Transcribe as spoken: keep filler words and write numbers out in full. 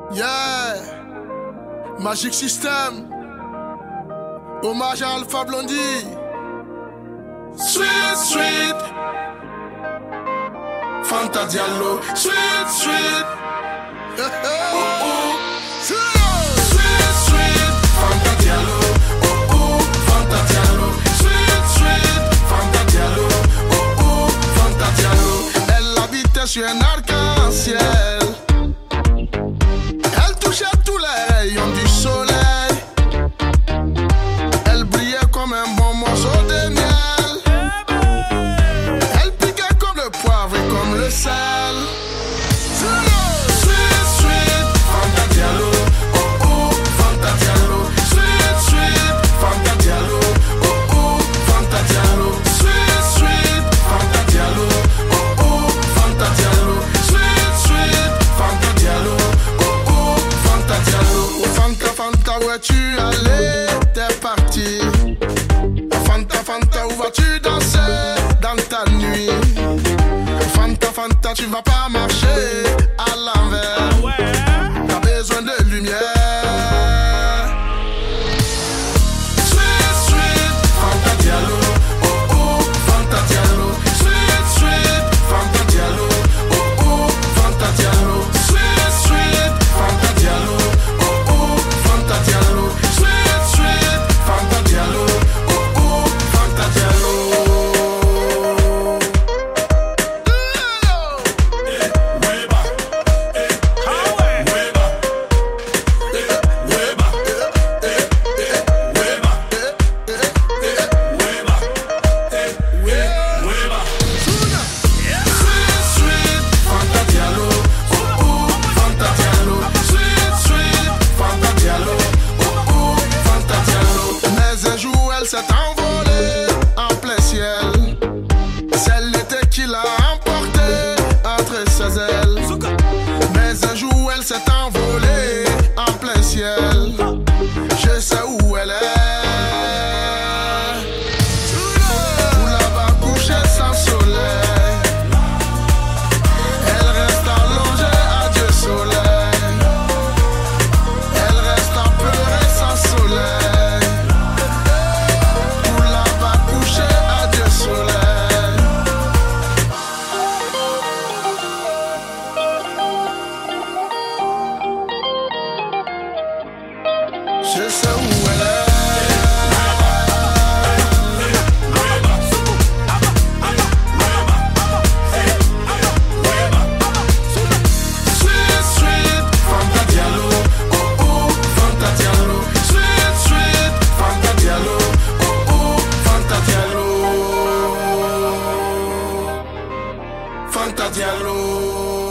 Yeah, Magic System. Hommage à Alpha Blondie. Sweet, sweet. Fanta Diallo. Sweet, sweet. Yeah, yeah. Oh, oh. Sweet, sweet. Fanta Diallo. Oh, oh. Fanta Diallo. Sweet, sweet. Fanta Diallo. Oh, oh. Fanta Diallo. Elle habitait sur un arc-en-ciel. Elle touchait tous les rayons du soleil. Elle brillait comme un bon morceau de miel. Elle piquait comme le poivre et comme le sel. Sweet, sweet, Fanta Diallo. Oh oh, Fanta Diallo. Sweet, sweet, Fanta Diallo. Oh oh, Fanta Diallo. Sweet, sweet, Fanta Diallo. Oh oh, Fanta Diallo. Sweet, sweet, Fanta Diallo. Oh oh, Fanta Diallo. Oh Fanta, Fanta, où es-tu allé? T'es parti. Fanta, Fanta, où vas-tu danser dans ta nuit? Fanta, Fanta, tu vas pas marcher à l'envers. T'as besoin de lumière. Sweet, sweet, Fanta Diallo. Oh oh, Fanta Diallo. Sweet, sweet, Fanta Diallo. Oh oh, Fanta Diallo. Sweet, sweet, Fanta Diallo. Oh oh, Fanta Diallo. Sweet, sweet, Fanta Diallo. Oh oh, Fanta Diallo. S'est envolée en plein ciel. C'est l'été qui l'a emporté entre ses ailes. Mais un jour elle s'est envolée en plein ciel. Je sais où elle est. Tout là-bas couché sans soleil. Elle reste allongée à Dieu soleil. Elle reste à pleurer sans soleil. Je sais où elle est. Sweet, sweet, Fanta Diallo. Oh oh, Fanta Diallo. Sweet, sweet, Fanta Diallo. Oh oh, Fanta Diallo. Fanta Diallo.